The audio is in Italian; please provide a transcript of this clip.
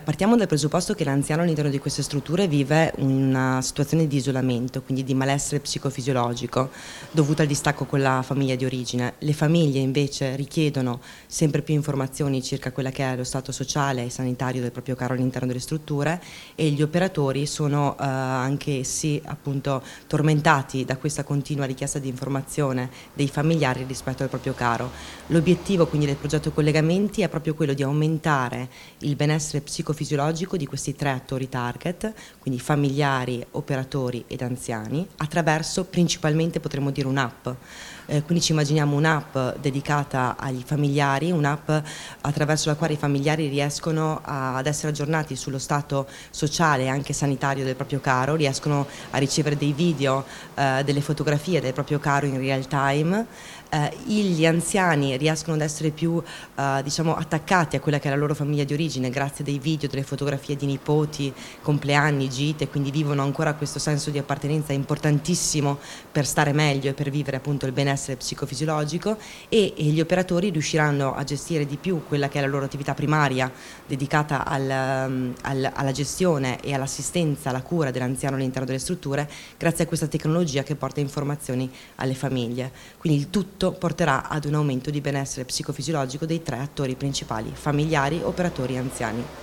Partiamo dal presupposto che l'anziano all'interno di queste strutture vive una situazione di isolamento, quindi di malessere psicofisiologico dovuto al distacco con la famiglia di origine. Le famiglie invece richiedono sempre più informazioni circa quella che è lo stato sociale e sanitario del proprio caro all'interno delle strutture e gli operatori sono anche essi appunto tormentati da questa continua richiesta di informazione dei familiari rispetto al proprio caro. L'obiettivo quindi del progetto Collegamenti è proprio quello di aumentare il benessere psicofisiologico di questi 3 attori target, quindi familiari, operatori ed anziani, attraverso principalmente potremmo dire un'app. Quindi ci immaginiamo un'app dedicata agli familiari, un'app attraverso la quale i familiari riescono ad essere aggiornati sullo stato sociale e anche sanitario del proprio caro, riescono a ricevere dei video, delle fotografie del proprio caro in real time. Gli anziani riescono ad essere più diciamo attaccati a quella che è la loro famiglia di origine grazie a dei video, delle fotografie di nipoti, compleanni, gite, quindi vivono ancora questo senso di appartenenza importantissimo per stare meglio e per vivere appunto il benessere psicofisiologico e gli operatori riusciranno a gestire di più quella che è la loro attività primaria dedicata alla gestione e all'assistenza, alla cura dell'anziano all'interno delle strutture grazie a questa tecnologia che porta informazioni alle famiglie. Quindi il tutto porterà ad un aumento di benessere psicofisiologico dei 3 attori principali, familiari, operatori e anziani.